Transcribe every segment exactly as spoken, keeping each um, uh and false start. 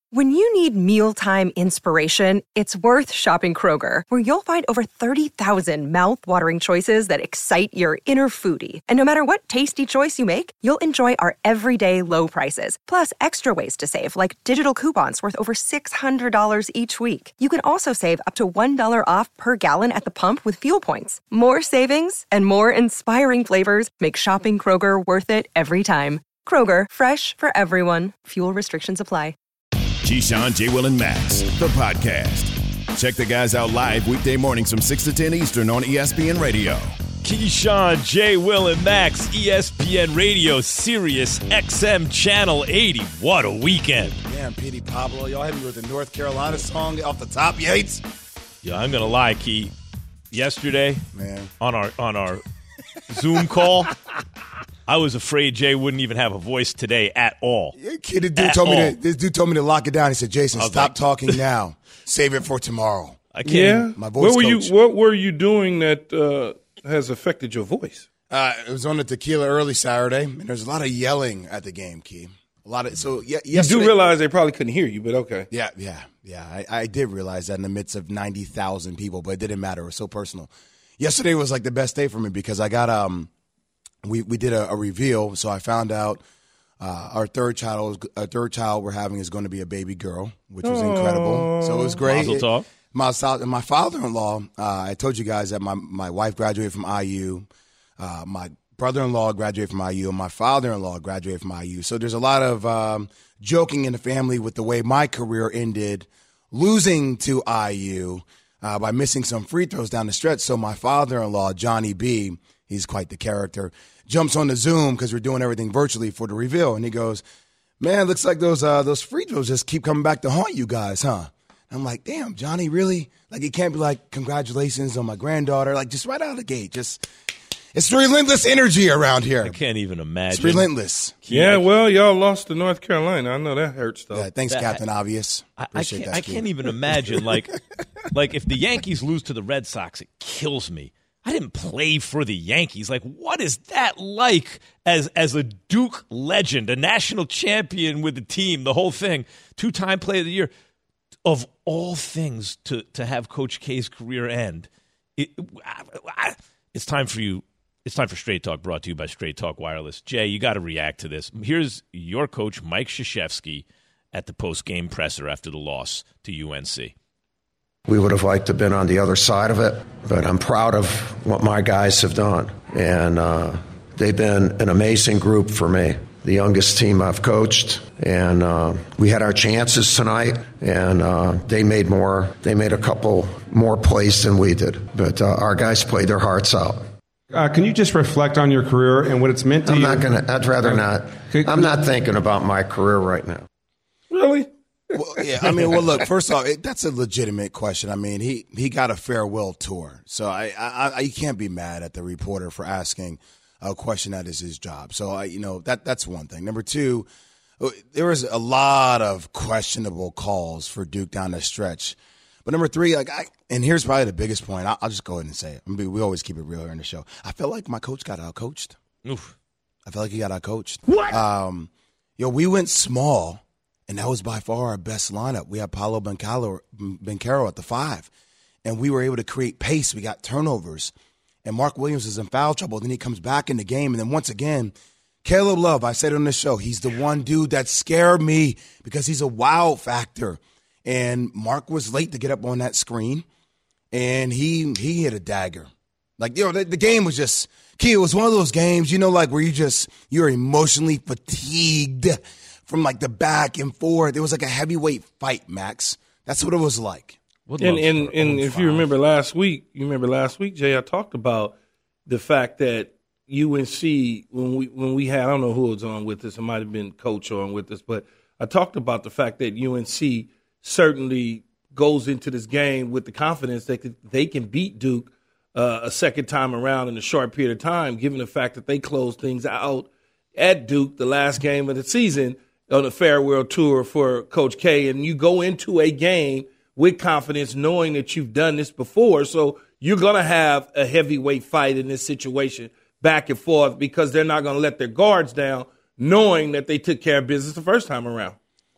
When you need mealtime inspiration, it's worth shopping Kroger, where you'll find over thirty thousand mouth-watering choices that excite your inner foodie. And no matter what tasty choice you make, you'll enjoy our everyday low prices, plus extra ways to save, like digital coupons worth over six hundred dollars each week. You can also save up to one dollar off per gallon at the pump with fuel points. More savings and more inspiring flavors make shopping Kroger worth it every time. Kroger, fresh for everyone. Fuel restrictions apply. Keyshawn, J. Will, and Max, the podcast. Check the guys out live weekday mornings from six to ten Eastern on E S P N Radio. Keyshawn, J. Will, and Max, E S P N Radio, Sirius X M Channel eighty. What a weekend. Damn, Petey Pablo. Y'all hit me with the North Carolina song off the top, Yates. Yeah, I'm going to lie, Key. Yesterday, man, on our on our Zoom call, I was afraid Jay wouldn't even have a voice today at all. Yeah, kid, this dude, told me to, this dude told me to lock it down. He said, Jason, stop like, talking now. Save it for tomorrow. I can't. Yeah. My voice what were coach. you What were you doing that uh, has affected your voice? Uh, it was on the tequila early Saturday, and there's a lot of yelling at the game, Key. A lot of so yeah. You do realize they probably couldn't hear you, but okay. Yeah, yeah, yeah. I, I did realize that in the midst of ninety thousand people, but it didn't matter. It was so personal. Yesterday was like the best day for me because I got um. We we did a, a reveal, so I found out uh, our third child, our third child we're having is going to be a baby girl, which was Aww. incredible. So it was great. Mazel tov. My, my father-in-law, uh, I told you guys that my, my wife graduated from I U, uh, my brother-in-law graduated from I U, and my father-in-law graduated from I U. So there's a lot of um, joking in the family with the way my career ended, losing to I U uh, by missing some free throws down the stretch. So my father-in-law, Johnny B., he's quite the character, jumps on the Zoom because we're doing everything virtually for the reveal. And he goes, man, looks like those uh, those free throws just keep coming back to haunt you guys, huh? And I'm like, damn, Johnny, really? Like, it can't be like, congratulations on my granddaughter. Like, just right out of the gate. Just, it's relentless energy around here. I can't even imagine. It's relentless. Yeah, well, y'all lost to North Carolina. I know that hurts, though. Yeah, thanks, that, Captain Obvious. I, I, Appreciate can't, that, I can't even imagine, like, like if the Yankees lose to the Red Sox, it kills me. I didn't play for the Yankees. Like, what is that like as as a Duke legend, a national champion with the team, the whole thing, two-time player of the year? Of all things to, to have Coach K's career end, it, I, it's time for you. It's time for Straight Talk, brought to you by Straight Talk Wireless. Jay, you got to react to this. Here's your coach, Mike Krzyzewski, at the post-game presser after the loss to U N C. We would have liked to have been on the other side of it, but I'm proud of what my guys have done. And uh, they've been an amazing group for me, the youngest team I've coached. And uh, we had our chances tonight, and uh, they made more. They made a couple more plays than we did. But uh, our guys played their hearts out. Uh, can you just reflect on your career and what it's meant to I'm you? not gonna, I'd rather not. I'm not thinking about my career right now. Really? Well, yeah, I mean, well, look, first off, it, that's a legitimate question. I mean, he, he got a farewell tour. So I, I, I you can't be mad at the reporter for asking a question that is his job. So, I, you know, that that's one thing. Number two, there was a lot of questionable calls for Duke down the stretch. But number three, like, I, and here's probably the biggest point. I'll, I'll just go ahead and say it. I mean, we always keep it real here in the show. I feel like my coach got out-coached. Oof. I feel like he got out-coached. What? Um, yo, we went small. And that was by far our best lineup. We had Paolo Banchero, Banchero at the five. And we were able to create pace. We got turnovers. And Mark Williams is in foul trouble. Then he comes back in the game. And then once again, Caleb Love, I said on this show, he's the one dude that scared me because he's a wow factor. And Mark was late to get up on that screen. And he he hit a dagger. Like, you know, the, the game was just, Key, it was one of those games, you know, like where you just, you're emotionally fatigued from like the back and forth. It was like a heavyweight fight, Max. That's what it was like. And and, and if you remember last week, you remember last week, Jay, I talked about the fact that U N C, when we when we had, I don't know who was on with us, it might have been Coach on with us, but I talked about the fact that U N C certainly goes into this game with the confidence that they can beat Duke uh, a second time around in a short period of time, given the fact that they closed things out at Duke the last game of the season on a farewell tour for Coach K, and you go into a game with confidence knowing that you've done this before, so you're going to have a heavyweight fight in this situation back and forth because they're not going to let their guards down knowing that they took care of business the first time around.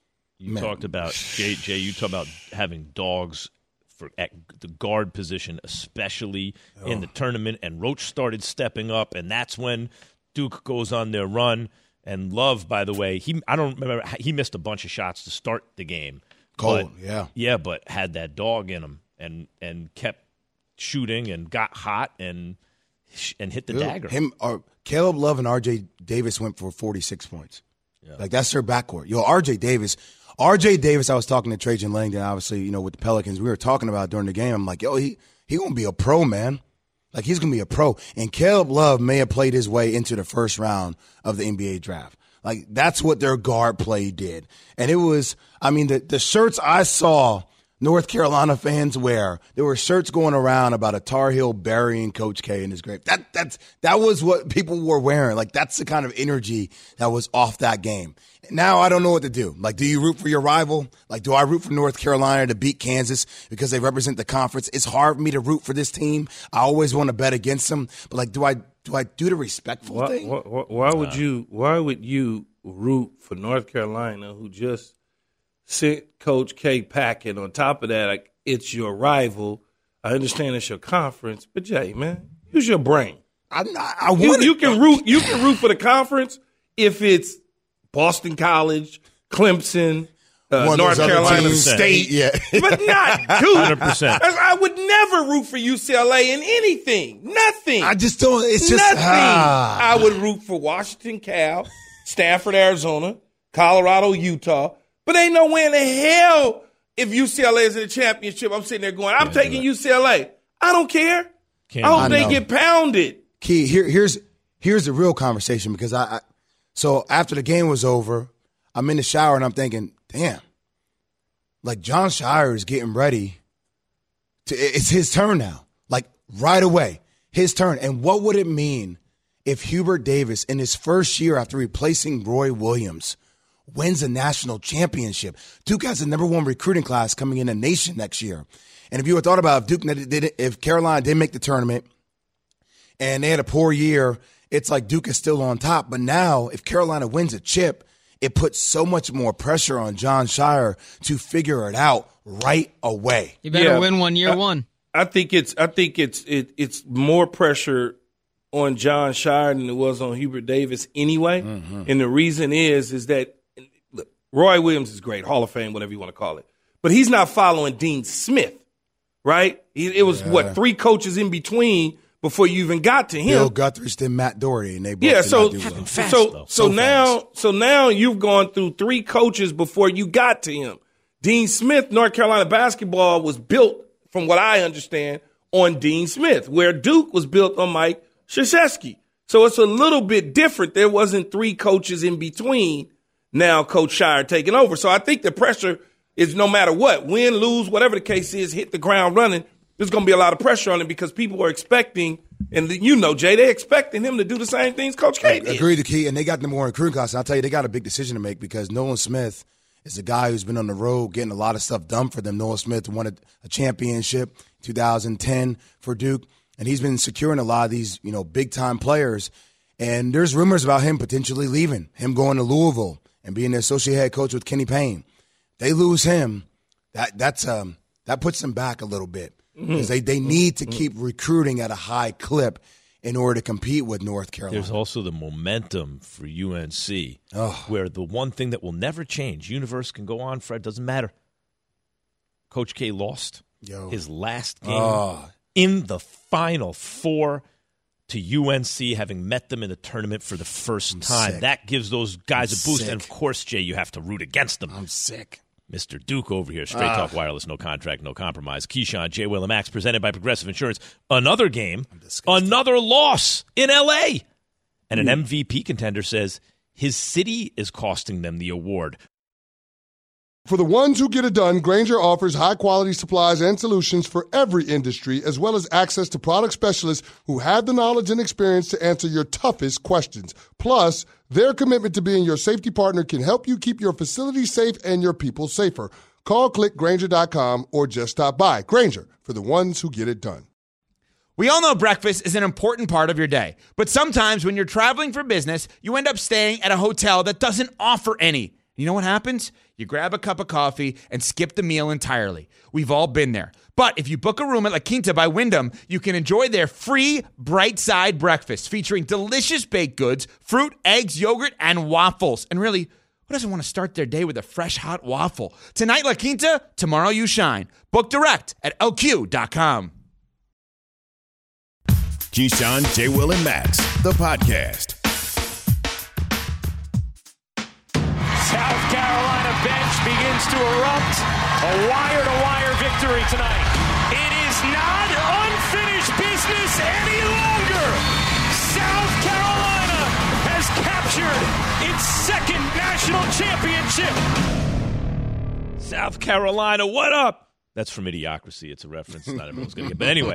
You Man. talked about, Jay, Jay, you talked about having dogs for at the guard position, especially oh. in the tournament, and Roach started stepping up, and that's when Duke goes on their run. And Love, by the way, he I don't remember, he missed a bunch of shots to start the game. Cold, but, yeah. Yeah, but had that dog in him and, and kept shooting and got hot and and hit the Dude, dagger. Him, uh, Caleb Love and R J Davis went for forty-six points. Yeah. Like, that's their backcourt. Yo, R J Davis, R J Davis, I was talking to Trajan Langdon, obviously, you know, with the Pelicans. We were talking about during the game. I'm like, yo, he he going to be a pro, man. Like, he's going to be a pro. And Caleb Love may have played his way into the first round of the N B A draft. Like, that's what their guard play did. And it was, I mean, the, the shirts I saw North Carolina fans wear, there were shirts going around about a Tar Heel burying Coach K in his grave. That that's that was what people were wearing. Like, that's the kind of energy that was off that game. Now I don't know what to do. Like, do you root for your rival? Like, do I root for North Carolina to beat Kansas because they represent the conference? It's hard for me to root for this team. I always want to bet against them. But, like, do I do I do the respectful why, thing? Why, why, why would you Why would you root for North Carolina, who just sent Coach K packing? On top of that, like, it's your rival. I understand it's your conference, but Jay, man, use your brain. I'm not, I you, want you can root. You can root for the conference if it's Boston College, Clemson, uh, North Carolina State, yeah. but not Duke. one hundred percent. I would never root for U C L A in anything. Nothing. I just don't. It's just nothing. Ah. I would root for Washington, Cal, Stanford, Arizona, Colorado, Utah. But ain't no way in the hell if U C L A is in the championship, I'm sitting there going, I'm yeah, taking right. U C L A. I don't care. Can't I hope I they get pounded. Key, here, here's here's the real conversation because I, I – so after the game was over, I'm in the shower and I'm thinking, damn, like Jon Scheyer is getting ready to – it's his turn now. Like right away, his turn. And what would it mean if Hubert Davis in his first year after replacing Roy Williams – wins a national championship? Duke has the number one recruiting class coming in the nation next year. And if you had thought about if Duke did, if Carolina didn't make the tournament and they had a poor year, it's like Duke is still on top. But now, if Carolina wins a chip, it puts so much more pressure on Jon Scheyer to figure it out right away. You better yeah, win one year I, one. I think it's I think it's it, it's more pressure on Jon Scheyer than it was on Hubert Davis anyway. Mm-hmm. And the reason is is that look, Roy Williams is great, Hall of Fame, whatever you want to call it. But he's not following Dean Smith, right? He, it was, yeah. what, three coaches in between before you even got to him. Bill Guthridge, then Matt Doherty, and they both yeah, did so, not do well. Fast, so, so, so now fast. so now you've gone through three coaches before you got to him. Dean Smith, North Carolina basketball was built, from what I understand, on Dean Smith, where Duke was built on Mike Krzyzewski. So it's a little bit different. There wasn't three coaches in between. Now Coach Scheyer taking over. So I think the pressure is no matter what, win, lose, whatever the case is, hit the ground running. There's going to be a lot of pressure on him because people are expecting, and you know, Jay, they're expecting him to do the same things Coach K did. Agreed, the key, and they got the more recruiting class. And I'll tell you, they got a big decision to make because Nolan Smith is a guy who's been on the road getting a lot of stuff done for them. Nolan Smith won a, a championship in two thousand ten for Duke, and he's been securing a lot of these, you know, big-time players. And there's rumors about him potentially leaving, him going to Louisville and being the associate head coach with Kenny Payne. They lose him, that that's um that puts them back a little bit because mm-hmm. they, they need to mm-hmm. keep recruiting at a high clip in order to compete with North Carolina. There's also the momentum for U N C, oh. where the one thing that will never change, universe can go on, Fred, doesn't matter. Coach K lost Yo. his last game oh. in the Final Four to U N C, having met them in the tournament for the first I'm time. Sick. That gives those guys I'm a boost. sick. And, of course, Jay, you have to root against them. I'm sick. Mister Duke over here, Straight uh, Talk Wireless, no contract, no compromise. Keyshawn, J. Will and Max, presented by Progressive Insurance. Another game, another loss in L A And an M V P contender says his city is costing them the award. For the ones who get it done, Grainger offers high-quality supplies and solutions for every industry, as well as access to product specialists who have the knowledge and experience to answer your toughest questions. Plus, their commitment to being your safety partner can help you keep your facility safe and your people safer. Call, click Grainger dot com, or just stop by. Grainger, for the ones who get it done. We all know breakfast is an important part of your day, but sometimes when you're traveling for business, you end up staying at a hotel that doesn't offer any. You know what happens? You grab a cup of coffee and skip the meal entirely. We've all been there. But if you book a room at La Quinta by Wyndham, you can enjoy their free Bright Side breakfast featuring delicious baked goods, fruit, eggs, yogurt, and waffles. And really, who doesn't want to start their day with a fresh, hot waffle? Tonight, La Quinta, tomorrow you shine. Book direct at L Q dot com. Keyshawn, J. Will, and Max, the podcast. South Carolina bench begins to erupt. A wire-to-wire victory tonight. It is not unfinished business any longer. South Carolina has captured its second national championship. South Carolina, what up? That's from Idiocracy. It's a reference. Not everyone's going to get. But anyway,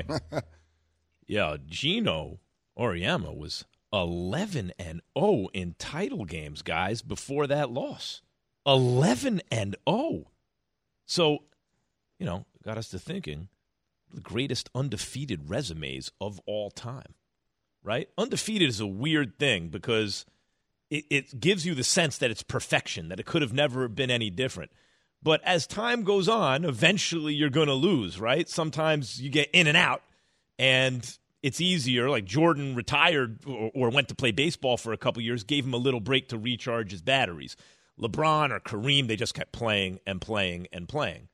yeah, Gino Auriemma was eleven and oh in title games, guys, before that loss. eleven and oh. So, you know, got us to thinking, the greatest undefeated resumes of all time, right? Undefeated is a weird thing because it, it gives you the sense that it's perfection, that it could have never been any different. But as time goes on, eventually you're going to lose, right? Sometimes you get in and out, and it's easier. Like Jordan retired or, or went to play baseball for a couple years, gave him a little break to recharge his batteries. LeBron or Kareem, they just kept playing and playing and playing.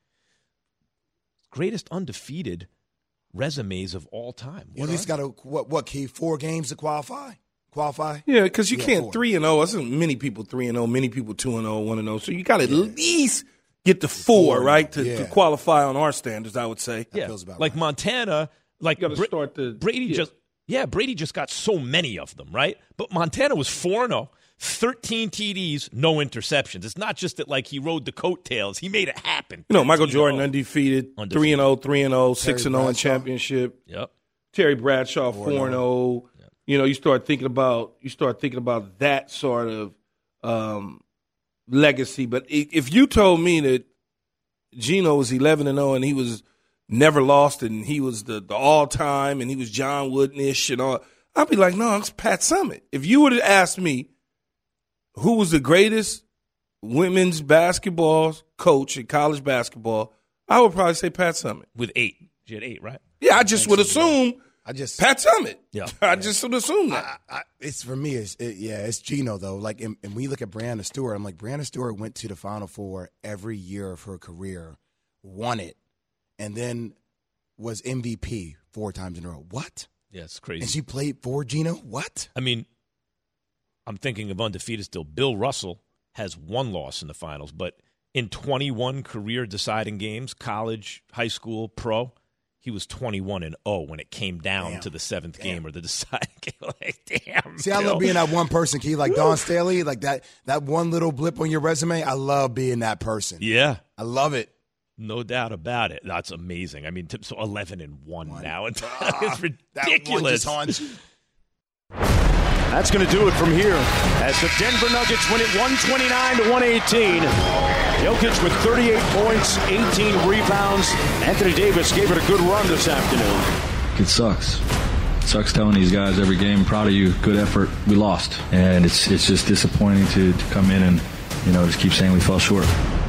Greatest undefeated resumes of all time. You at least got to, what, what, Key, four games to qualify? Qualify? Yeah, because you Yeah, can't four. three and oh. That's many people three and oh, many people two and oh, one and oh. So you got to at least get to four, Four, right, to, yeah. to qualify on our standards, I would say. Yeah, feels about like right. Montana, like You got to Bra- start the Brady yeah. just yeah, Brady just got so many of them, right? But Montana was four and oh, thirteen T Ds, no interceptions. It's not just that like he rode the coattails; he made it happen. You know, Michael thirteen and Jordan oh. undefeated, Undefeated. three and oh, three and oh, six and oh in Bradshaw. championship. Yep. Terry Bradshaw, four and oh. You know, you start thinking about you start thinking about that sort of um, legacy. But i- if you told me that Gino was eleven and oh and he was never lost and he was the, the all time and he was John Wooden-ish and all, I'd be like, no, it's Pat Summitt. If you would have asked me who was the greatest women's basketball coach in college basketball, I would probably say Pat Summitt. With eight. She had eight, right? Yeah, I just would assume I just Pat Summitt. Yeah. I just would assume that. I, I, it's for me. It's it, yeah. It's Gino though. Like, and, and we look at Brianna Stewart. I'm like, Brianna Stewart went to the Final Four every year of her career, won it, and then was M V P four times in a row. What? Yeah, it's crazy. And she played for Gino. What? I mean, I'm thinking of undefeated still. Bill Russell has one loss in the finals, but in twenty-one career deciding games, college, high school, pro, he was twenty-one and oh when it came down Damn. to the seventh Damn. game or the deciding game. Like, damn. See, I Bill. love being that one person, Key, like Don Staley, like that that one little blip on your resume. I love being that person. Yeah. I love it. No doubt about it. That's amazing. I mean, t- so eleven and one, One. now. It's Ah, That one ridiculous. just haunts you. That's going to do it from here as the Denver Nuggets win it one twenty-nine to one eighteen. Jokic with thirty-eight points, eighteen rebounds. Anthony Davis gave it a good run this afternoon. It sucks. It sucks telling these guys every game, proud of you, good effort, we lost. And it's it's just disappointing to, to come in and, you know, just keep saying we fell short.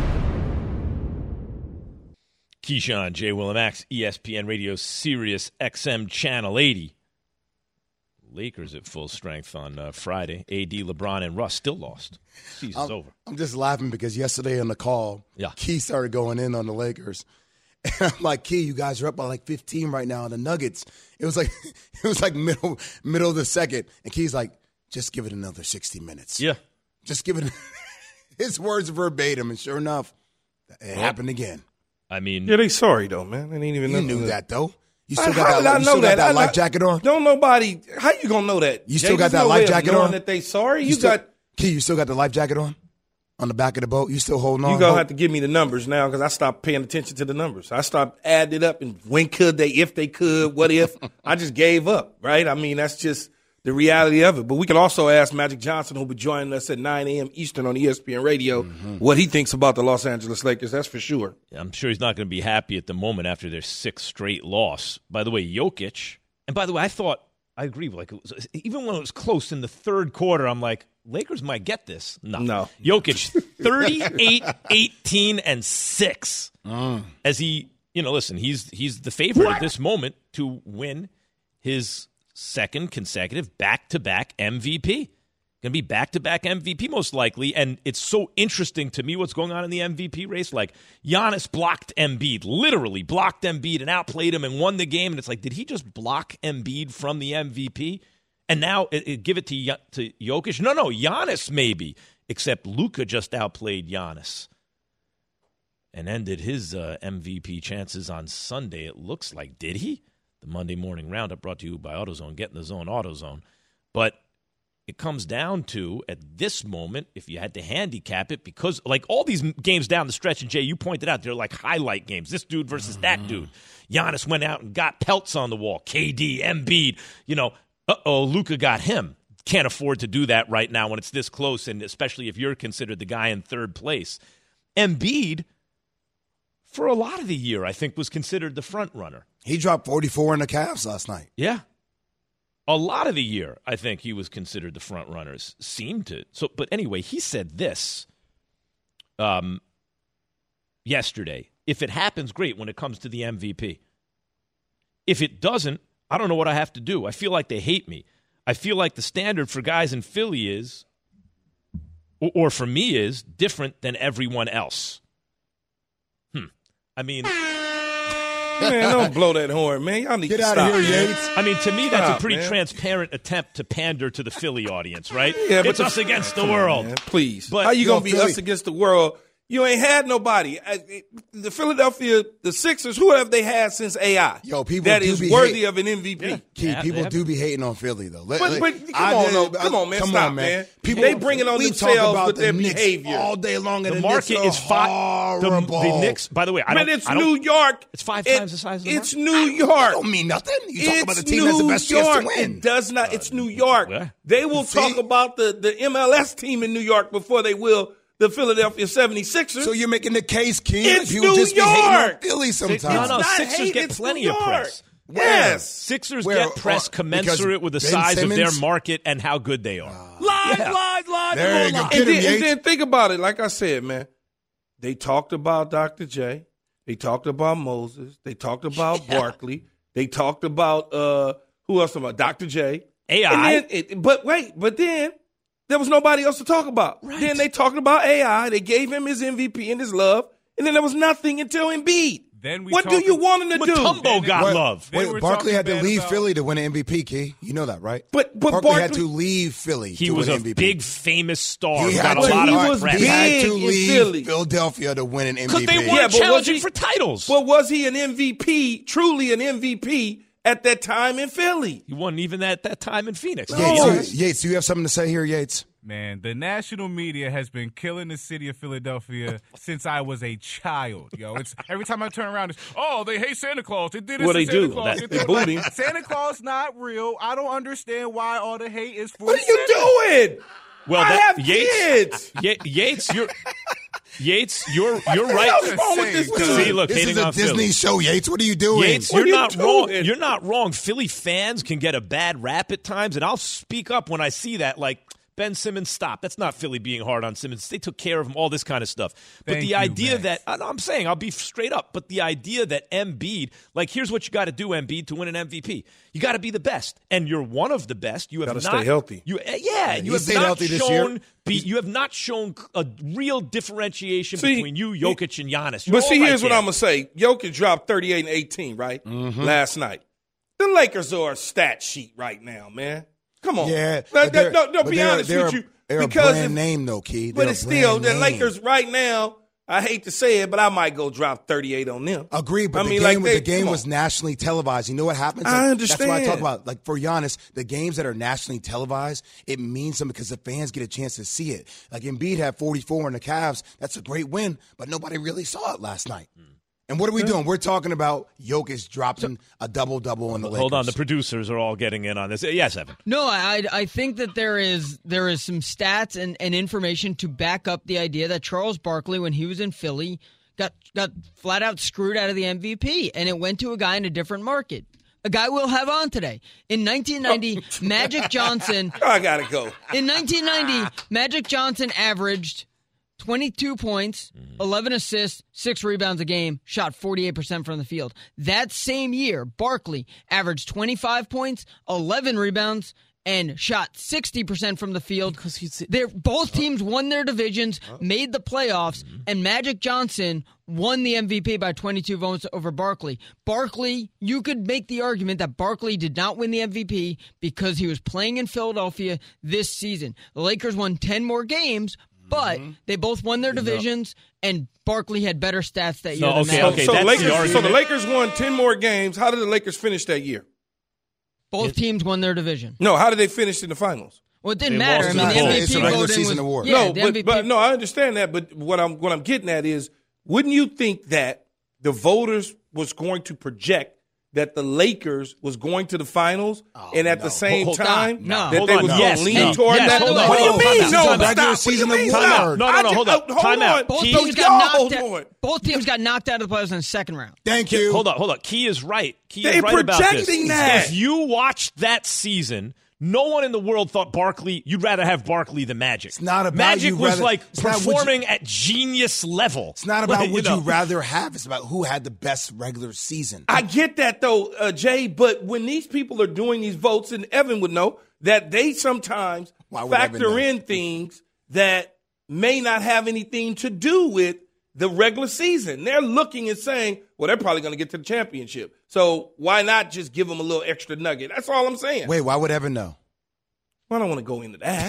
Keyshawn, J. Will and Max, E S P N Radio, Sirius X M Channel eighty. Lakers at full strength on uh, Friday. A D, LeBron, and Russ still lost. Season's I'm, over. I'm just laughing because yesterday on the call, Yeah. Key started going in on the Lakers. And I'm like, Key, you guys are up by like fifteen right now on the Nuggets. It was like it was like middle middle of the second. And Key's like, just give it another sixty minutes. Yeah. Just give it his words verbatim. And sure enough, it happened again. I mean, Yeah, they sorry though, man. They ain't even You know knew that though. You How- still how got did that, I you know still got that? that I- life I- jacket on? Don't nobody. How you gonna know that? You still Jay, got there's that no life way of jacket knowing on? That they sorry. You, still, got. Key, you still got the life jacket on? On the back of the boat? You still holding on? You gonna Hope- have to give me the numbers now because I stopped paying attention to the numbers. I stopped adding it up and when could they, if they could, what if? I just gave up, right? I mean, that's just the reality of it. But we can also ask Magic Johnson, who'll be joining us at nine a.m. Eastern on E S P N Radio, Mm-hmm. what he thinks about the Los Angeles Lakers. That's for sure. I'm sure he's not going to be happy at the moment after their sixth straight loss. By the way, Jokic, and by the way, I thought, I agree, like it was, even when it was close in the third quarter, I'm like, Lakers might get this. No. No. Jokic, thirty-eight, eighteen, and six. Mm. As he, you know, listen, he's he's the favorite at this moment to win his second consecutive back-to-back M V P. Going to be back-to-back M V P most likely, and it's so interesting to me what's going on in the M V P race. Like, Giannis blocked Embiid, literally blocked Embiid and outplayed him and won the game, and it's like, did he just block Embiid from the M V P? And now it, it, give it to, to Jokic? No, no, Giannis maybe, except Luka just outplayed Giannis and ended his uh, M V P chances on Sunday, it looks like. Did he? The Monday Morning Roundup brought to you by AutoZone. Get in the zone, AutoZone. But it comes down to, at this moment, if you had to handicap it, because like all these games down the stretch, and Jay, you pointed out, they're like highlight games. This dude versus that dude. Giannis went out and got pelts on the wall. K D, Embiid, you know, uh-oh, Luka got him. Can't afford to do that right now when it's this close, and especially if you're considered the guy in third place. Embiid, for a lot of the year, I think, was considered the front runner. He dropped forty-four in the Cavs last night. Yeah. A lot of the year, I think he was considered the front runners. Seemed to. So, but anyway, he said this um, yesterday. If it happens, great when it comes to the M V P. If it doesn't, I don't know what I have to do. I feel like they hate me. I feel like the standard for guys in Philly is, or, or for me is, different than everyone else. Hmm. I mean... Man, don't blow that horn, man. Y'all need Get to out stop, of here, man. Yates. I mean, to me, that's Stop, a pretty man. transparent attempt to pander to the Philly audience, right? Yeah, but it's the- us against the Come on, world. man, please. But How you Yo, going to be Philly- us against the world? You ain't had nobody. I- The Philadelphia, the Sixers, who have they had since A I? Yo, people that do is be worthy hate- of an M V P. Yeah. Key, Yeah, people they do be hating on Philly, though. Let- But, let- but come I on, did- no, come on, man, come stop, on, man. People, They bringing on we themselves talk about with the their Knicks behavior. all day long, and The the, market Knicks is are five. The, horrible. the Knicks, by the way, I But don't. it's I don't, New York. It's five It- times the size of the It's market. New York. That don't mean nothing. You talk It's about the team New that's the best York. chance to win. It does not. It's New York. Yeah. They will See? talk about the, the M L S team in New York before they will the Philadelphia seventy-sixers. So you're making the case, Key. It's People New just be hating on York. Philly sometimes. No, no, not Sixers hate, get it's plenty New of York. press. Yes. Sixers Where- get press uh, commensurate with the because size Ben of their Simmons- market and how good they are. Lies, Yeah. lies, lies, There and you go. more Get lies. him, And then, and Yates. then think about it. Like I said, man, they talked about Doctor J. They talked about Moses. They talked about Barkley. They talked about uh, who else? About Doctor J. A I. And then it, but wait, but then there was nobody else to talk about. Right. Then they talked about A I. They gave him his M V P and his love, and then there was nothing until Embiid. Then we what do talk- you want him to do? Mutombo got Wait, love. They Wait, were Barkley talking had to bad leave about- Philly to win an M V P, Key. You know that, right? But- but Barkley, had Barkley- to leave Philly He to was win a an M V P. big, famous star. He who had got a to, lot he of was press. he had big to in leave Philly. Philadelphia to win an M V P. Because they weren't Yeah, but was challenging he- for titles. But was he an M V P, truly an M V P at that time in Philly? He wasn't even at that time in Phoenix. Yates, you, Yates, do you have something to say here, Yates? Man, the national media has been killing the city of Philadelphia since I was a child. Yo, it's every time I turn around, it's oh, they hate Santa Claus. They did this What to they Santa do? Claus. That- did they this." boot him. Santa Claus not real. I don't understand why all the hate is for. What are you doing? Well, I that, have Yates, kids. Ye- Yates, you're Yates, you're you're the right. hell's wrong with this dude? See, look, this hating is a on Disney Philly. show, Yates. What are you doing? Yates, What you're are you not wrong. doing? You're not wrong. Philly fans can get a bad rap at times, and I'll speak up when I see that. Like, Ben Simmons, stop. That's not Philly being hard on Simmons. They took care of him, all this kind of stuff. But Thank the you, idea Max. that, I know, I'm saying, I'll be straight up, but the idea that Embiid, like, here's what you got to do, Embiid, to win an M V P. You got to be the best, and you're one of the best. You have Gotta not stay healthy. You, uh, yeah, he you have stayed not healthy this shown. year. Be, you have not shown a real differentiation See, between you, Jokic, and Giannis. You're But all see, right here's what there. I'm gonna say. Jokic dropped thirty-eight and eighteen, right? Mm-hmm. Last night. The Lakers are a stat sheet right now, man. Come on. Yeah, Like, but they're- no, no, but be they're- honest they're with a- you. they're a because brand if- name, though, Key. But They're a it's still brand the name. Lakers right now. I hate to say it, but I might go drop thirty-eight on them. Agreed, but I the mean, game, like they- the game come was on. nationally televised. You know what happens? I Like, That's what I talk understand. about. Like for Giannis, the games that are nationally televised, it means something because the fans get a chance to see it. Like Embiid had forty-four in the Cavs. That's a great win, but nobody really saw it last night. And what are we doing? We're talking about Jokic dropping a double-double in the Lakers. Hold on, the producers are all getting in on this. Yes, Evan. No, I I think that there is there is some stats and, and information to back up the idea that Charles Barkley, when he was in Philly, got got flat out screwed out of the M V P, and it went to a guy in a different market. a guy we'll have on today. In nineteen ninety, Magic Johnson. I got to go. In nineteen ninety, Magic Johnson averaged twenty-two points, eleven assists, six rebounds a game, shot forty-eight percent from the field. That same year, Barkley averaged twenty-five points, eleven rebounds, and shot sixty percent from the field. Because he's, They're, both teams won their divisions, made the playoffs, mm-hmm. and Magic Johnson won the M V P by twenty-two votes over Barkley. Barkley, you could make the argument that Barkley did not win the M V P because he was playing in Philadelphia this season. The Lakers won ten more games, but mm-hmm. they both won their divisions, and Barkley had better stats that so, year. Okay, than okay, so, that's Lakers, the so the Lakers won ten more games. How did the Lakers finish that year? Both teams won their division. No, how did they finish in the finals? Well, it didn't They matter. I lost mean, the the vote. M V P It's a regular voting season was, award. Yeah, no, the but, M V P. but no, I understand that. But what I'm what I'm getting at is, wouldn't you think that the voters was going to project that the Lakers was going to the finals, Oh, and at no. the same Hold- time no. that Hold they on, was no. going Yes, to lean no. toward Yes, that? hold on, What do you hold on, mean? time No, out. stop. Regular What do you season mean? award. Stop. No, no, I no, just- hold on. uh, Time out. both Key- So teams y'all got hold knocked on. out. Both teams got knocked out of the playoffs in the second round. Thank you. Hold on, hold on. Key is right. Key They're is right about this. projecting that. If you watched that season, no one in the world thought Barkley, you'd rather have Barkley than Magic. It's not about Magic you was rather- like it's not would performing you- at genius level. It's not about Like, would know. you rather have. It's about who had the best regular season. I get that, though, uh, Jay, but when these people are doing these votes, and Evan would know, that they sometimes Why would Evan factor know? in things that may not have anything to do with the regular season. They're looking and saying, well, they're probably going to get to the championship. So why not just give them a little extra nugget? That's all I'm saying. Wait, why would Evan know? Well, I don't want to go into that.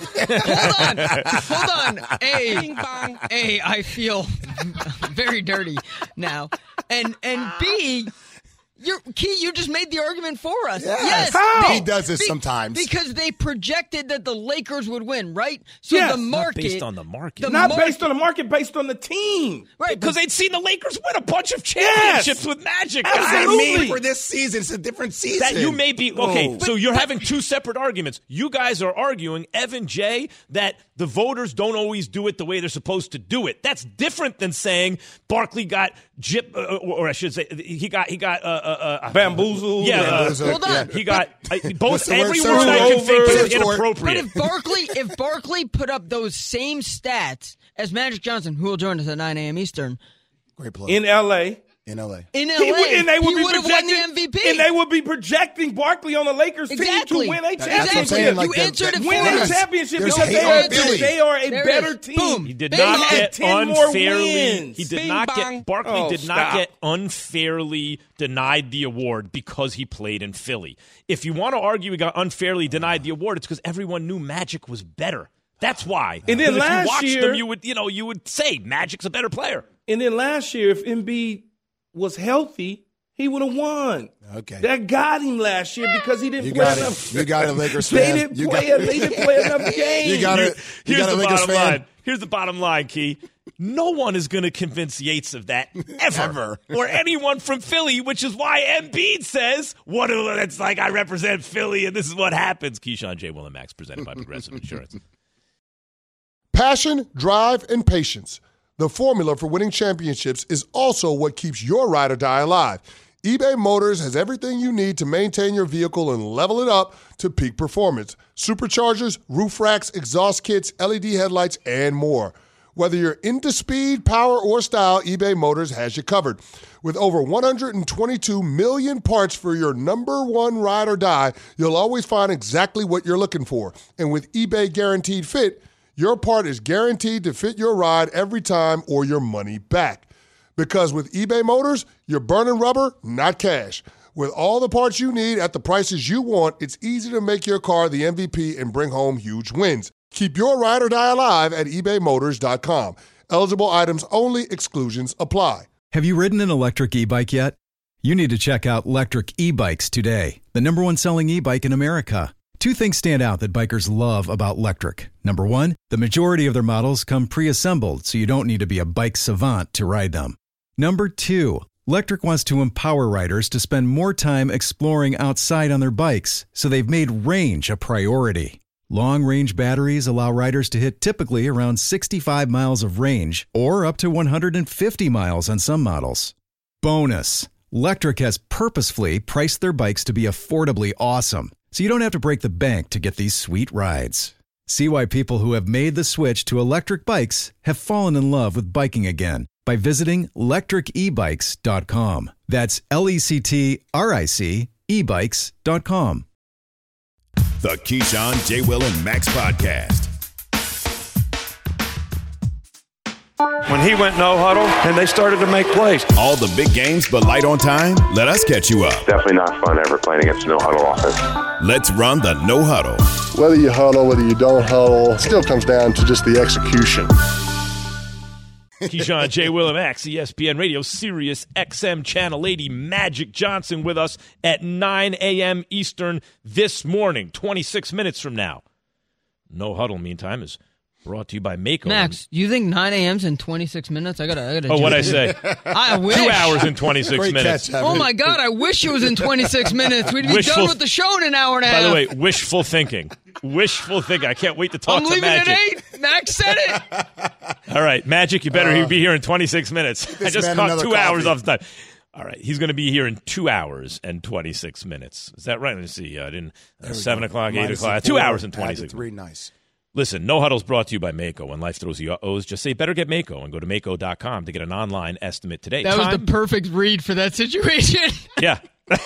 Hold on. Hold on. A, A, I feel very dirty now. And and B, you're, Key, you just made the argument for us. Yes. Yes. How? they- He does this sometimes. Because they projected that the Lakers would win, right? So Yes. the Not market. based on the market. the Not market- based on the market, based on the team. Right. Because they'd seen the Lakers win a bunch of championships with Magic. guys. I Absolutely. mean, for this season, it's a different season. That you may be okay. Oh. So you're having two separate arguments. You guys are arguing, Evan Jay, that the voters don't always do it the way they're supposed to do it. That's different than saying Barkley got jip, uh, or, or I should say, he got he got uh, uh, uh, Bamboozled. Yeah, uh, Bamboozled, Hold on. yeah. he got uh, both. What's the word? Every Search word I over. can think is Search for it. But inappropriate. if Barkley, if Barkley put up those same stats as Magic Johnson, who will join us at nine a.m. Eastern, Great play. In L A. In L A. in L A, He would, and they would he be would have won projecting the M V P. And they would be projecting Barkley on the Lakers Exactly. team to win a That's what I'm championship. saying, like you that- answered that- it for Win us. a championship There's because hate they on are, Philly. they are a There it better is. team. Boom. He did They not had get ten more unfairly. wins. He did Bing not bong. get. Barkley Oh, did not stop. get unfairly denied the award because he played in Philly. If you want to argue he got unfairly denied the award, it's because everyone knew Magic was better. That's why. And then 'Cause if last you watched year- them, you would, you know, you would say Magic's a better player. And then last year, if Embiid was healthy, he would have won. Okay. That got him last year because he didn't You play got enough. it. You got it, Lakers They fan. didn't You play. got They didn't play enough games. You got it. You Here's got a the Lakers bottom fan. line. Here's the bottom line, Key. No one is going to convince Yates of that ever, Ever. or anyone from Philly, which is why Embiid says, "What? It's like I represent Philly, and this is what happens." Keyshawn, J. Will, and Max, presented by Progressive Insurance. Passion, drive, and patience. The formula for winning championships is also what keeps your ride or die alive. eBay Motors has everything you need to maintain your vehicle and level it up to peak performance. Superchargers, roof racks, exhaust kits, L E D headlights, and more. Whether you're into speed, power, or style, eBay Motors has you covered. With over one hundred twenty-two million parts for your number one ride or die, you'll always find exactly what you're looking for. And with eBay Guaranteed Fit, your part is guaranteed to fit your ride every time or your money back. Because with eBay Motors, you're burning rubber, not cash. With all the parts you need at the prices you want, it's easy to make your car the M V P and bring home huge wins. Keep your ride or die alive at ebay motors dot com. Eligible items only. Exclusions apply. Have you ridden an electric e-bike yet? You need to check out Lectric E-Bikes today, the number one selling e-bike in America. Two things stand out that bikers love about Lectric. Number one, the majority of their models come pre-assembled, so you don't need to be a bike savant to ride them. Number two, Lectric wants to empower riders to spend more time exploring outside on their bikes, so they've made range a priority. Long-range batteries allow riders to hit typically around sixty-five miles of range, or up to one hundred fifty miles on some models. Bonus, Lectric has purposefully priced their bikes to be affordably awesome, so you don't have to break the bank to get these sweet rides. See why people who have made the switch to electric bikes have fallen in love with biking again by visiting lectric e bikes dot com. That's L E C T R I C e bikes dot com. The Keyshawn, J. Will, and Max Podcast. When he went no huddle and they started to make plays. All the big games, but light on time? Let us catch you up. Definitely not fun ever playing against no huddle offense. Let's run the no huddle. Whether you huddle, whether you don't huddle, it still comes down to just the execution. Keyshawn, J. Will, and Max, E S P N Radio, Sirius X M Channel eighty. Magic Johnson with us at nine a.m. Eastern this morning, twenty-six minutes from now. No huddle, meantime, is brought to you by Mako. Max, you think nine a.m.'s in twenty-six minutes? I gotta, I gotta. Oh, what'd I say? I wish. Two hours and twenty-six Great minutes. catch, Oh my God! I wish it was in twenty-six minutes. We'd be Wishful, done with the show in an hour and a half. By the way, wishful thinking. Wishful thinking. I can't wait to talk I'm to leaving Magic. at eight. Max said it. All right, Magic, you better uh, be here in twenty-six minutes. I just caught two coffee. hours off the time. All right, he's going to be here in two hours and twenty-six minutes. Is that right? Let me see. I didn't. Uh, seven go. o'clock, Minus eight o'clock. Two hours and twenty-six. Three, nice. Listen, No Huddle's brought to you by Mako. When life throws you O's, just say better get Mako and go to Mako dot com to get an online estimate today. That Time? was the perfect read for that situation. Yeah.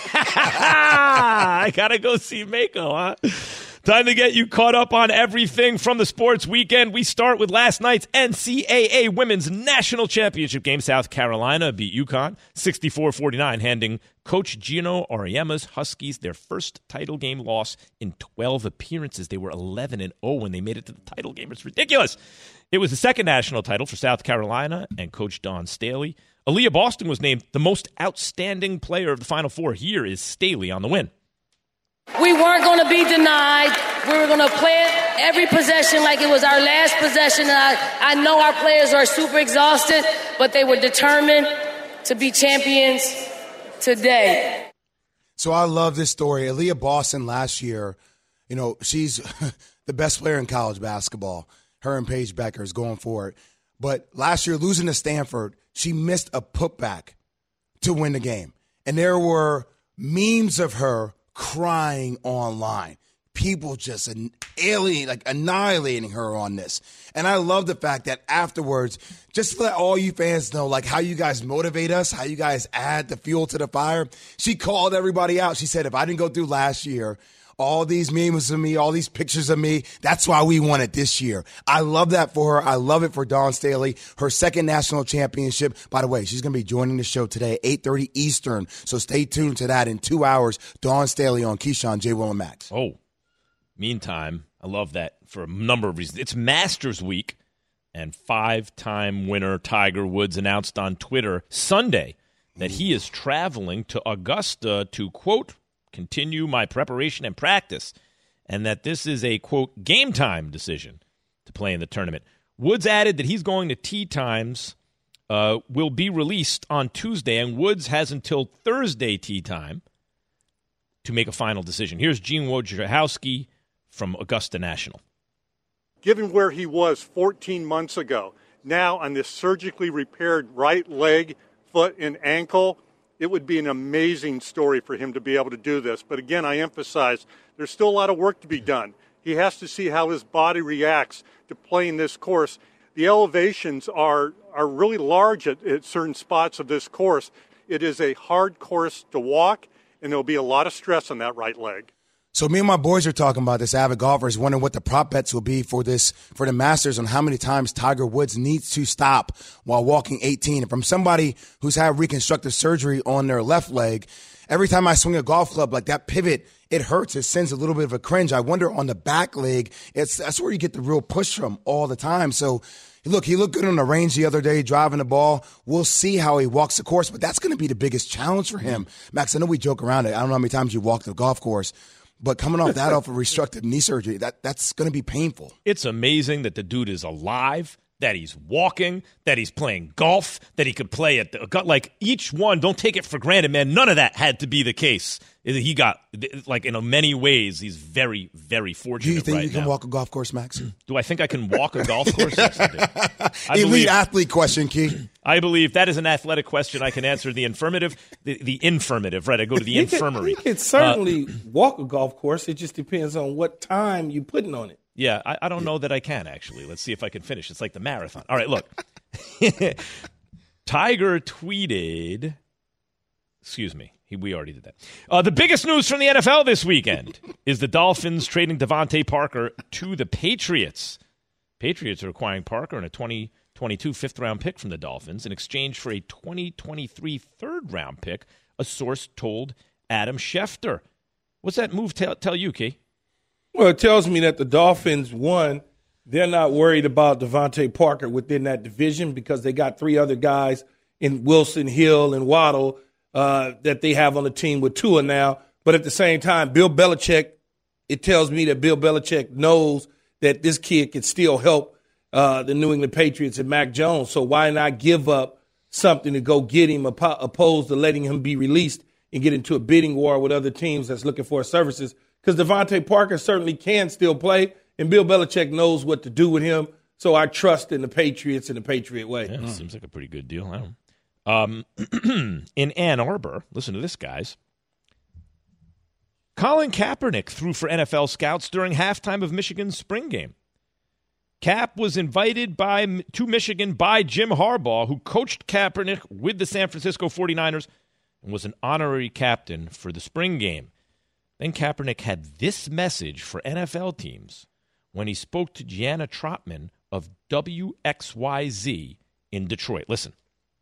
I got to go see Mako, huh? Time to get you caught up on everything from the sports weekend. We start with last night's N C double A Women's National Championship game. South Carolina beat UConn sixty-four forty-nine, handing Coach Gino Auriemma's Huskies their first title game loss in twelve appearances. They were eleven and oh when they made it to the title game. It's ridiculous. It was the second national title for South Carolina and Coach Dawn Staley. Aaliyah Boston was named the most outstanding player of the Final Four. Here is Staley on the win. We weren't going to be denied. We were going to play it every possession like it was our last possession. And I, I know our players are super exhausted, but they were determined to be champions today. So I love this story. Aaliyah Boston last year, you know, she's the best player in college basketball. Her and Paige Becker is going for it. But last year, losing to Stanford, she missed a putback to win the game. And there were memes of her crying online. People just an alien, like annihilating her on this. And I love the fact that afterwards, just to let all you fans know, like how you guys motivate us, how you guys add the fuel to the fire. She called everybody out. She said, if I didn't go through last year, all these memes of me, all these pictures of me, that's why we won it this year. I love that for her. I love it for Dawn Staley, her second national championship. By the way, she's going to be joining the show today at eight thirty Eastern, so stay tuned to that in two hours. Dawn Staley on Keyshawn, J. Will, and Max. Oh, meantime, I love that for a number of reasons. It's Masters Week, and five-time winner Tiger Woods announced on Twitter Sunday that he is traveling to Augusta to, quote, continue my preparation and practice, and that this is a, quote, game time decision to play in the tournament. Woods added that he's going to tee times uh, will be released on Tuesday, and Woods has until Thursday tee time to make a final decision. Here's Gene Wojciechowski from Augusta National. Given where he was fourteen months ago, now on this surgically repaired right leg, foot, and ankle, it would be an amazing story for him to be able to do this. But again, I emphasize, there's still a lot of work to be done. He has to see how his body reacts to playing this course. The elevations are, are really large at, at certain spots of this course. It is a hard course to walk, and there'll be a lot of stress on that right leg. So me and my boys are talking about this, avid golfers, wondering what the prop bets will be for this, for the Masters, on how many times Tiger Woods needs to stop while walking eighteen. And from somebody who's had reconstructive surgery on their left leg, every time I swing a golf club, like that pivot, it hurts. It sends a little bit of a cringe. I wonder on the back leg, it's that's where you get the real push from all the time. So look, he looked good on the range the other day, driving the ball. We'll see how he walks the course, but that's going to be the biggest challenge for him. Max, I know we joke around it. I don't know how many times you walked the golf course, but coming off that off of restrictive knee surgery, that, that's going to be painful. It's amazing that the dude is alive, that he's walking, that he's playing golf, that he could play at the, like each one. Don't take it for granted, man. None of that had to be the case. He got, like, in many ways, he's very, very fortunate. Do you think right you can now. walk a golf course, Max? Do I think I can walk a golf course? Yes, I do. I Elite believe, athlete question, Key. I believe that is an athletic question. I can answer the affirmative, the, the infirmative. Right, I go to the he infirmary. Can, he can certainly uh, walk a golf course. It just depends on what time you're putting on it. Yeah, I, I don't know that I can, actually. Let's see if I can finish. It's like the marathon. All right, look. Tiger tweeted, excuse me, he, we already did that. Uh, the biggest news from the N F L this weekend is the Dolphins trading Devontae Parker to the Patriots. Patriots are acquiring Parker and a twenty twenty-two fifth-round pick from the Dolphins in exchange for a twenty twenty-three third-round pick, a source told Adam Schefter. What's that move tell, tell you, Key? Well, it tells me that the Dolphins, one, they're not worried about Devontae Parker within that division because they got three other guys in Wilson, Hill, and Waddle uh, that they have on the team with Tua now. But at the same time, Bill Belichick, it tells me that Bill Belichick knows that this kid can still help uh, the New England Patriots and Mac Jones. So why not give up something to go get him opposed to letting him be released and get into a bidding war with other teams that's looking for his services? Because Devontae Parker certainly can still play, and Bill Belichick knows what to do with him. So I trust in the Patriots in the Patriot way. Yeah, mm. Seems like a pretty good deal. I don't um, in Ann Arbor, listen to this, guys. Colin Kaepernick threw for N F L scouts during halftime of Michigan's spring game. Cap was invited by to Michigan by Jim Harbaugh, who coached Kaepernick with the San Francisco forty-niners and was an honorary captain for the spring game. Then Kaepernick had this message for N F L teams when he spoke to Gianna Trotman of W X Y Z in Detroit. Listen.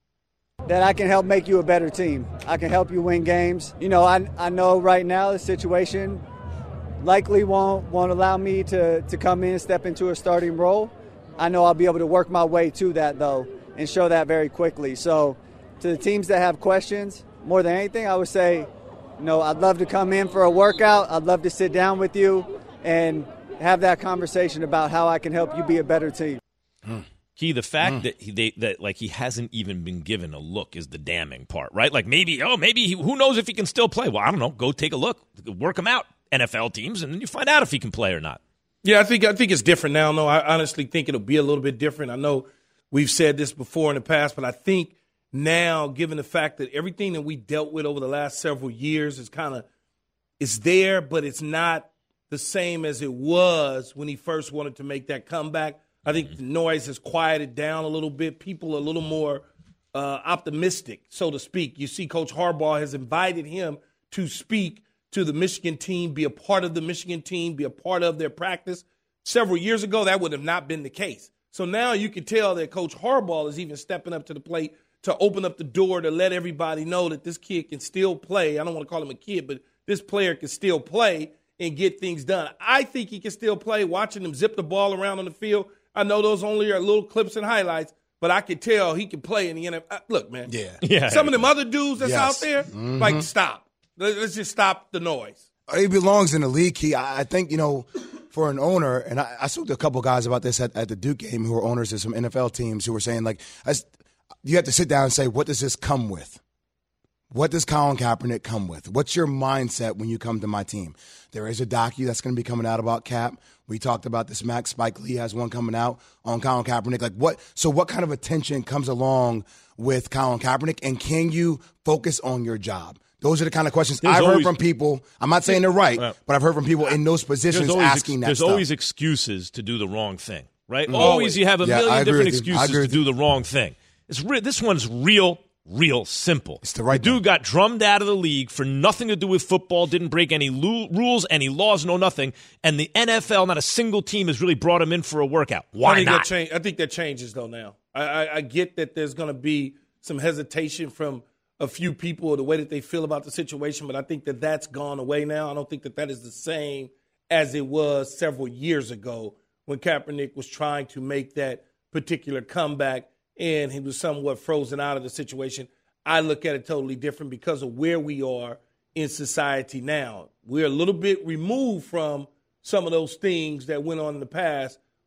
That I can help make you a better team. I can help you win games. You know, I I know right now the situation likely won't won't allow me to, to come in and step into a starting role. I know I'll be able to work my way to that, though, and show that very quickly. So to the teams that have questions, more than anything, I would say, you know, I'd love to come in for a workout. I'd love to sit down with you and have that conversation about how I can help you be a better team. Hmm. Key, the fact mm. that he they, that like he hasn't even been given a look is the damning part, right? Like maybe, oh, maybe he, who knows if he can still play? Well, I don't know. Go take a look, work him out, N F L teams, and then you find out if he can play or not. Yeah, I think I think it's different now. No, I honestly think it'll be a little bit different. I know we've said this before in the past, but I think now, given the fact that everything that we dealt with over the last several years is kind of is there, but it's not the same as it was when he first wanted to make that comeback. I think the noise has quieted down a little bit. People are a little more uh, optimistic, so to speak. You see Coach Harbaugh has invited him to speak to the Michigan team, be a part of the Michigan team, be a part of their practice. Several years ago, that would have not been the case. So now you can tell that Coach Harbaugh is even stepping up to the plate to open up the door to let everybody know that this kid can still play. I don't want to call him a kid, but this player can still play and get things done. I think he can still play. Watching him zip the ball around on the field, I know those only are little clips and highlights, but I can tell he can play in the N F L. Look, man, yeah. yeah. Some of them other dudes that's yes. out there, mm-hmm. like, stop. Let's just stop the noise. He belongs in the league. He, I think, you know, for an owner, and I, I spoke to a couple guys about this at, at the Duke game who are owners of some N F L teams who were saying, like, I, you have to sit down and say, what does this come with? What does Colin Kaepernick come with? What's your mindset when you come to my team? There is a docu that's going to be coming out about Cap. We talked about this. Max Spike Lee has one coming out on Colin Kaepernick. Like what? So what kind of attention comes along with Colin Kaepernick, and can you focus on your job? Those are the kind of questions there's I've always, heard from people. I'm not saying they're right, uh, but I've heard from people in those positions always, asking that There's stuff. always excuses to do the wrong thing, right? Mm-hmm. Always you have a yeah, million different excuses to you. do the wrong thing. It's re- This one's real, real simple. It's the right the dude thing. got drummed out of the league for nothing to do with football, didn't break any lo- rules, any laws, no nothing. And the N F L, not a single team has really brought him in for a workout. Why I think not? That change, I think that changes, though, now. I, I, I get that there's going to be some hesitation from a few people or the way that they feel about the situation, but I think that that's gone away now. I don't think that that is the same as it was several years ago when Kaepernick was trying to make that particular comeback and he was somewhat frozen out of the situation. I look at it totally different because of where we are in society now. We're a little bit removed from some of those things that went on in the past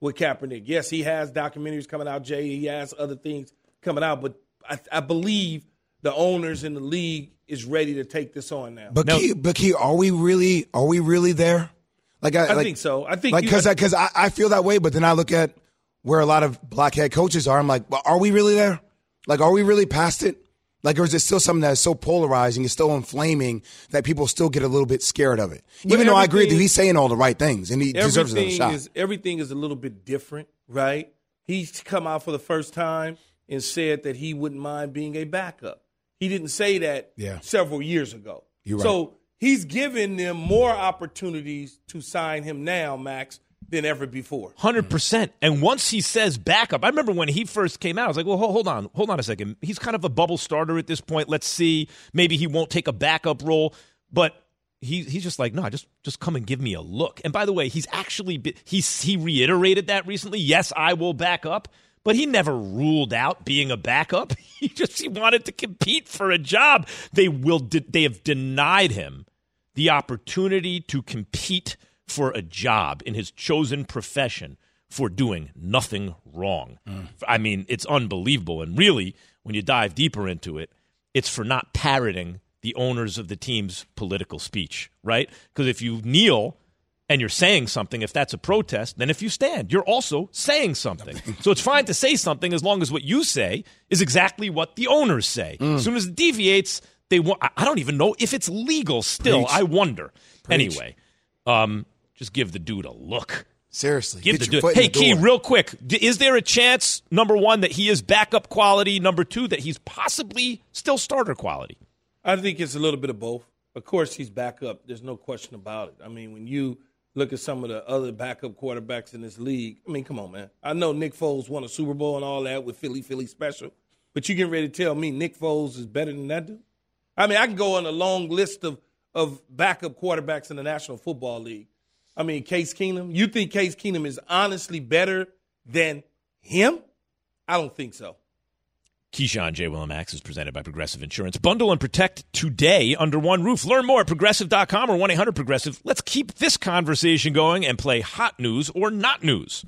with Kaepernick. Yes, he has documentaries coming out, Jay. He has other things coming out, but I, I believe the owners in the league is ready to take this on now. But, Key, but Key, are we really? Are we really there? Like I, I like, think so. I think like because you, because I, I feel that way, but then I look at where a lot of black head coaches are. I'm like, well, are we really there? Like, are we really past it? Like, or is it still something that is so polarizing, it's so inflaming that people still get a little bit scared of it? But Even though I agree that he's saying all the right things and he deserves another shot. Is, everything is a little bit different, right? He's come out for the first time and said that he wouldn't mind being a backup. He didn't say that yeah. several years ago. You're right. So he's giving them more opportunities to sign him now, Max, than ever before. one hundred percent. And once he says backup, I remember when he first came out, I was like, well, hold on, hold on a second. He's kind of a bubble starter at this point. Let's see. Maybe he won't take a backup role. But he, he's just like, no, just just come and give me a look. And by the way, he's actually, he's, he reiterated that recently. Yes, I will back up. But he never ruled out being a backup. He just he wanted to compete for a job. They will. De- they have denied him the opportunity to compete for a job in his chosen profession for doing nothing wrong. Mm. I mean, it's unbelievable. And really, when you dive deeper into it, it's for not parroting the owners of the team's political speech, right? Because if you kneel and you're saying something, if that's a protest, then if you stand, you're also saying something. So it's fine to say something as long as what you say is exactly what the owners say. Mm. As soon as it deviates, they want. I don't even know if it's legal still. Preach. I wonder. Preach. Anyway, um, just give the dude a look. Seriously. Give the dude. Hey, Key, real quick. Is there a chance, number one, that he is backup quality? Number two, that he's possibly still starter quality? I think it's a little bit of both. Of course, he's backup. There's no question about it. I mean, when you look at some of the other backup quarterbacks in this league, I mean, come on, man. I know Nick Foles won a Super Bowl and all that with Philly, Philly special. But you getting ready to tell me Nick Foles is better than that dude? I mean, I can go on a long list of, of backup quarterbacks in the National Football League. I mean, Case Keenum. You think Case Keenum is honestly better than him? I don't think so. Keyshawn, J. Will and Max is presented by Progressive Insurance. Bundle and protect today under one roof. Learn more at Progressive dot com or one eight hundred Progressive. Let's keep this conversation going and play hot news or not news.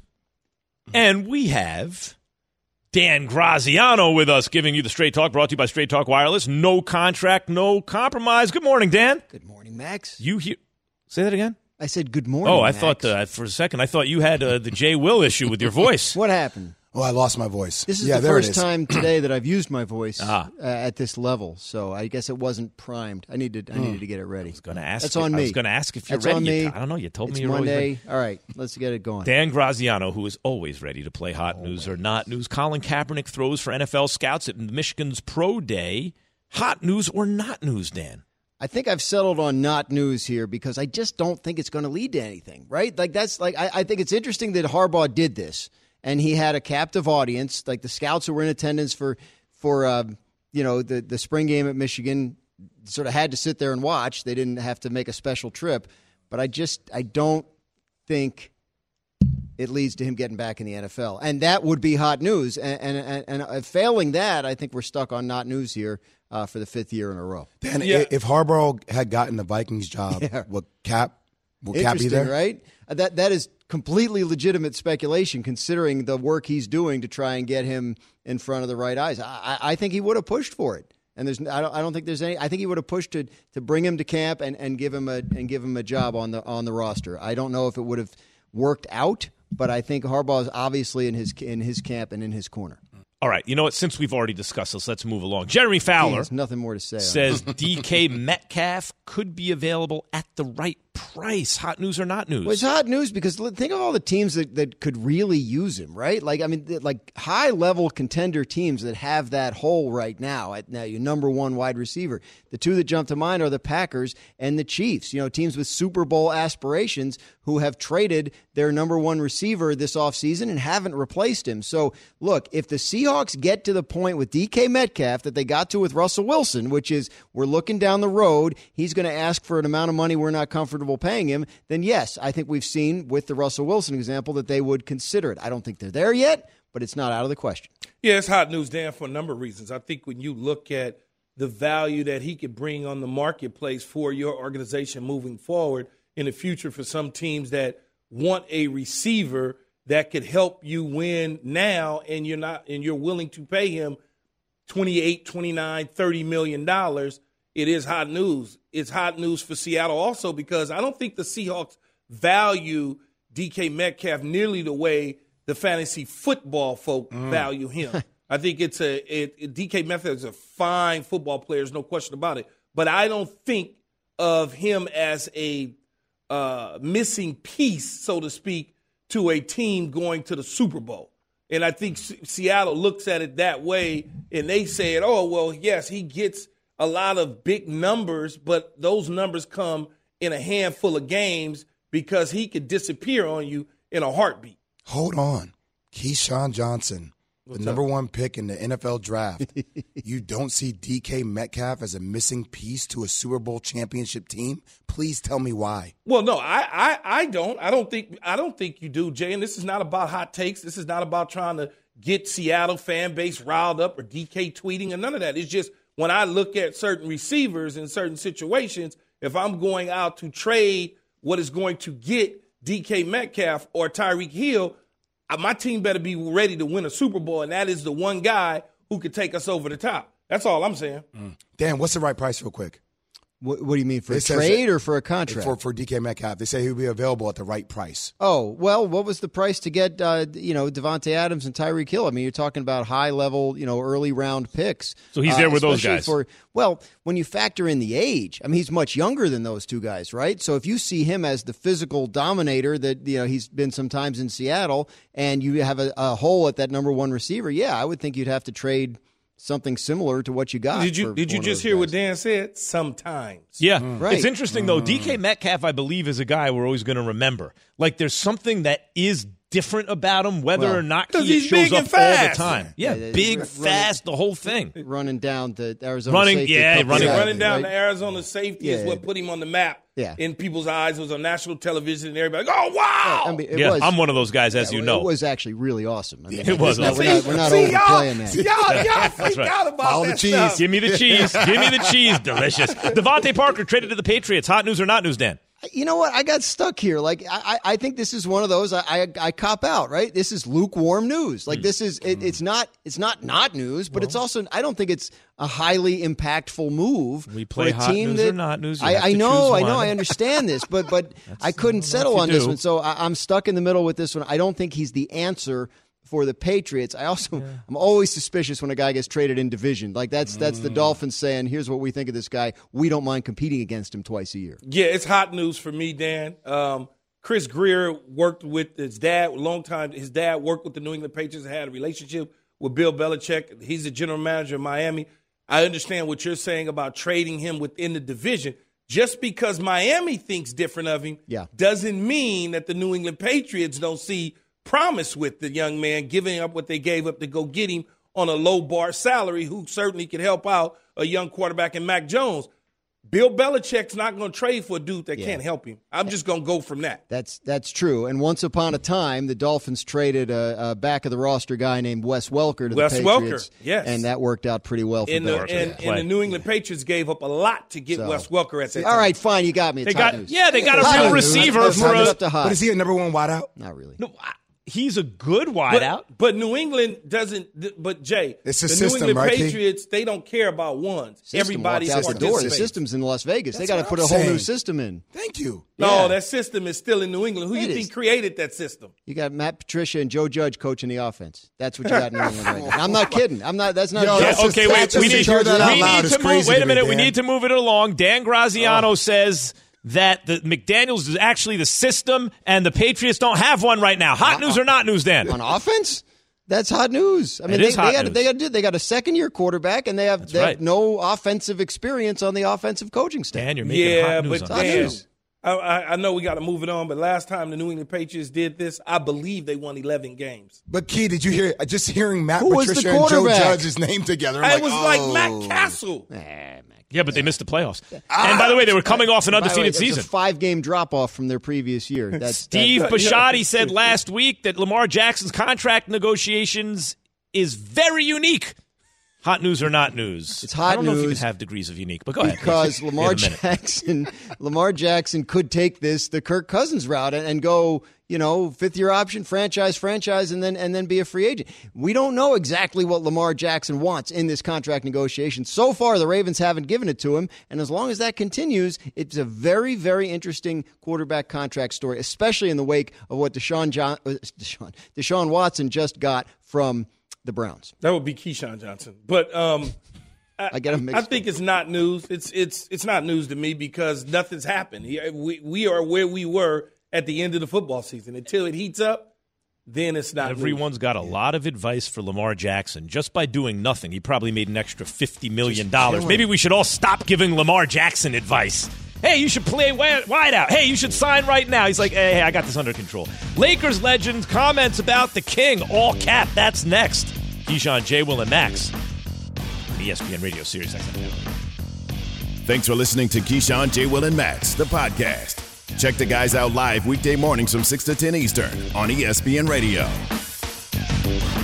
And we have Dan Graziano with us, giving you the Straight Talk, brought to you by Straight Talk Wireless. No contract, no compromise. Good morning, Dan. Good morning, Max. You hear? Say that again? I said good morning, Oh, I Max. thought uh, for a second, I thought you had uh, the J. Will issue with your voice. What happened? Oh, I lost my voice. This is yeah, the there first it is. time today that I've used my voice ah. uh, at this level, so I guess it wasn't primed. I needed, I needed to get it ready. I was going to ask. That's you, on me. I was going to ask if you're That's ready. on me. You, I don't know. You told it's me you're Monday. always ready. All right, let's get it going. Dan Graziano, who is always ready to play hot always. news or not news. Colin Kaepernick throws for N F L scouts at Michigan's Pro Day. Hot news or not news, Dan? I think I've settled on not news here because I just don't think it's going to lead to anything, right? Like that's like I, I think it's interesting that Harbaugh did this, and he had a captive audience, like the scouts who were in attendance for for uh, you know the the spring game at Michigan, sort of had to sit there and watch. They didn't have to make a special trip, but I just I don't think it leads to him getting back in the N F L, and that would be hot news. And and, and, and failing that, I think we're stuck on not news here. Uh, for the fifth year in a row. Dan, yeah. if Harbaugh had gotten the Vikings job, yeah. would Cap will Cap be there? Right? That that is completely legitimate speculation, considering the work he's doing to try and get him in front of the right eyes. I, I think he would have pushed for it, and there's I don't I don't think there's any. I think he would have pushed to to bring him to camp and, and give him a and give him a job on the on the roster. I don't know if it would have worked out, but I think Harbaugh is obviously in his in his camp and in his corner. All right, you know what? Since we've already discussed this, let's move along. Jeremy Fowler There's nothing more to say. says D K Metcalf could be available at the right price. Hot news or not news? Well, it's hot news because think of all the teams that, that could really use him, right? Like, I mean, like high-level contender teams that have that hole right now. At now, your number one wide receiver. The two that jump to mind are the Packers and the Chiefs. You know, teams with Super Bowl aspirations who have traded their number one receiver this offseason and haven't replaced him. So, look, if the Seahawks get to the point with D K Metcalf that they got to with Russell Wilson, which is we're looking down the road, he's going to ask for an amount of money we're not comfortable paying him, then yes, I think we've seen with the Russell Wilson example that they would consider it. I don't think they're there yet, but it's not out of the question. Yeah, it's hot news, Dan, for a number of reasons. I think when you look at the value that he could bring on the marketplace for your organization moving forward in the future for some teams that want a receiver that could help you win now, and you're not, and you're willing to pay him twenty-eight, twenty-nine, thirty million dollars, it is hot news. It's hot news for Seattle also because I don't think the Seahawks value D K Metcalf nearly the way the fantasy football folk mm. value him. I think it's a it, it, D K Metcalf is a fine football player, there's no question about it. But I don't think of him as a uh, missing piece, so to speak, to a team going to the Super Bowl. And I think C- Seattle looks at it that way, and they said, oh, well, yes, he gets a lot of big numbers, but those numbers come in a handful of games because he could disappear on you in a heartbeat. Hold on. Keyshawn Johnson, What's the number up? one pick in the N F L draft. You don't see D K Metcalf as a missing piece to a Super Bowl championship team? Please tell me why. Well, no, I, I, I don't. I don't think I don't think you do, Jay. And this is not about hot takes. This is not about trying to get Seattle fan base riled up or D K tweeting or none of that. It's just when I look at certain receivers in certain situations, if I'm going out to trade what is going to get D K Metcalf or Tyreek Hill, my team better be ready to win a Super Bowl, and that is the one guy who could take us over the top. That's all I'm saying. Mm. Dan, what's the right price real quick? What, what do you mean, for It a trade says- or for a contract? For, for D K Metcalf. They say he'll be available at the right price. Oh, well, what was the price to get, uh, you know, Devontae Adams and Tyreek Hill? I mean, you're talking about high-level, you know, early-round picks. So he's there with those especially guys. For, well, when you factor in the age, I mean, he's much younger than those two guys, right? So if you see him as the physical dominator that, you know, he's been sometimes in Seattle, and you have a, a hole at that number one receiver, yeah, I would think you'd have to trade something similar to what you got. Did you for did you one of just those hear guys. what Dan said? Sometimes. Yeah. Right. It's interesting, though. D K Metcalf, I believe, is a guy we're always going to remember. Like, there's something that is different about him, whether Well, or not 'cause he he's shows big up and fast. all the time. Yeah, Yeah, big, running- fast, the whole thing. Running down the Arizona Running- safety yeah, a couple running- times, Running down right? the Arizona safety is Yeah. what put him on the map Yeah. in people's eyes. It was on national television, and everybody, oh, wow! I mean, it Yeah, was, I'm one of those guys, as yeah, you know. It was actually really awesome. I mean, It was it's not- awesome. We're not, we're not See, overplaying y'all, that. y'all, y'all That's freaked right. out about Follow the that cheese. stuff. Give me the cheese. Give me the cheese. Delicious. Devontae Parker traded to the Patriots. Hot news or not news, Dan? You know what? I got stuck here. Like, I, I think this is one of those. I, I, I cop out. Right? This is lukewarm news. Like, this is. It, it's not. It's not not news, but it's also. I don't think it's a highly impactful move. We play for a hot team news that, or not news. You I, have I to know. choose I know. one. I understand this, but but I couldn't if settle you on this do. one. So I, I'm stuck in the middle with this one. I don't think he's the answer for the Patriots. I also I'm always suspicious when a guy gets traded in division. Like that's that's the Dolphins saying, "Here's what we think of this guy. We don't mind competing against him twice a year." Yeah, it's hot news for me, Dan. Um, Chris Greer worked with his dad a long time. His dad worked with the New England Patriots and had a relationship with Bill Belichick. He's the general manager of Miami. I understand what you're saying about trading him within the division. Just because Miami thinks different of him Yeah. doesn't mean that the New England Patriots don't see promise with the young man, giving up what they gave up to go get him on a low bar salary, who certainly could help out a young quarterback in Mac Jones. Bill Belichick's not going to trade for a dude that Yeah. can't help him. I'm just going to go from that. That's that's true. And once upon a time, the Dolphins traded a, a back of the roster guy named Wes Welker to Wes the Welker, Patriots. yes. And that worked out pretty well for And the, Belichick. and, and the New England Patriots gave up a lot to get So- Wes Welker at that All time. right, fine, you got me. It's They hot got news. yeah, they got a Hot real news. receiver Let's for move it a. up to hot. But is he a number one wideout? Not really. No, I- he's a good But, wideout. but New England doesn't. But Jay, It's a the system, New England right, Key? Patriots, they don't care about ones. System Everybody's walked out the door. The participating. system's in Las Vegas. they That's got to what put I'm a whole new saying. system in. Thank you. No, Yeah. that system is still in New England. Who It you is. think created that system? You got Matt Patricia and Joe Judge coaching the offense. That's what you got in New England right now. And I'm not kidding. I'm not. That's not. Yo, a Yeah, joke. that's okay, just- wait. that's We just to need, hear that out we loud need is to move. crazy Wait to a me, minute. We Dan. need to move it along. Dan Graziano says that the McDaniels is actually the system, and the Patriots don't have one right now. Hot news or not news, Dan? on offense. That's hot news. I mean, It they, is hot they got news. they got they got a second year quarterback, and they have they right. have no offensive experience on the offensive coaching staff. Dan, you're making Yeah, hot news but on the Dan, show. I, I, I know we got to move it on. But last time the New England Patriots did this, I believe they won eleven games. But Key, did you hear? Just hearing Matt Who was the Patricia and Joe quarterback? Judge's name together, I'm it like, was oh. like Matt Castle. Yeah, but they missed the playoffs. And by the way, they were coming off an By the way, undefeated it's season. a five game drop off from their previous year. That's Steve that, Bisciotti said last week that Lamar Jackson's contract negotiations is very unique. Hot news or not news? It's hot I don't know if you news could have degrees of unique, but go ahead. Because please. Lamar Jackson, Lamar Jackson could take this the Kirk Cousins route and, and go, you know, fifth year option, franchise, franchise, and then and then be a free agent. We don't know exactly what Lamar Jackson wants in this contract negotiation. So far, the Ravens haven't given it to him, and as long as that continues, it's a very, very interesting quarterback contract story, especially in the wake of what Deshaun John, uh, Deshaun, Deshaun Watson just got from the Browns. That would be Keyshawn Johnson, but um, I, I get him mixed I think it's not news. It's it's it's not news to me because nothing's happened. We we are where we were at the end of the football season. Until it heats up, then it's not. Everyone's news. got a lot of advice for Lamar Jackson. Just by doing nothing, he probably made an extra fifty million dollars. Maybe we should all stop giving Lamar Jackson advice. Hey, you should play wide out. Hey, you should sign right now. He's like, hey, hey, I got this under control. Lakers legend comments about the king. All cap. That's next. Keyshawn, J. Will, and Max. E S P N Radio Sirius X M. Thanks for listening to Keyshawn, J. Will, and Max, the podcast. Check the guys out live weekday mornings from six to ten Eastern on E S P N Radio.